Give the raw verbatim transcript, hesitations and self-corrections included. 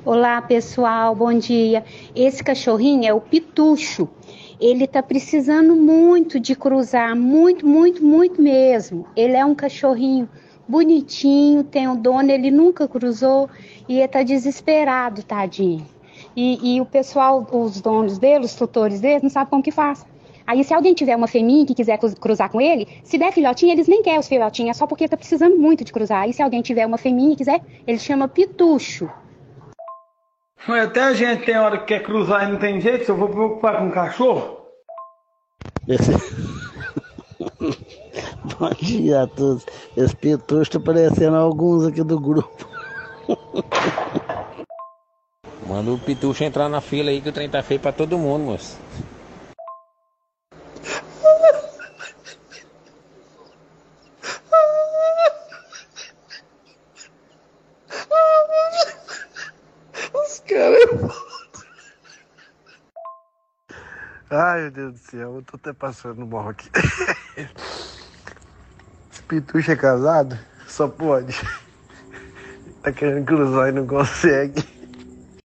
Olá, pessoal, bom dia. Esse cachorrinho é o Pitucho. Ele tá precisando muito de cruzar, muito, muito, muito mesmo. Ele é um cachorrinho bonitinho, tem um dono, ele nunca cruzou e ele tá desesperado, tadinho. E, e o pessoal, os donos dele, os tutores dele, não sabem como que faz. Aí, se alguém tiver uma fêmea que quiser cruzar com ele, se der filhotinho, eles nem querem os filhotinhos, é só porque tá precisando muito de cruzar. Aí, se alguém tiver uma fêmea e quiser, ele chama Pitucho. Mas até a gente tem hora que quer cruzar e não tem jeito, se eu vou preocupar com o cachorro? Esse... Bom dia a todos. Esse Pitucho tá parecendo alguns aqui do grupo. Manda o Pitucho entrar na fila aí que o trem tá feio pra todo mundo, moço. Os caras. Ai, meu Deus do céu, eu tô até passando mal aqui. Esse Pitucho é casado? Só pode. Tá querendo cruzar e não consegue.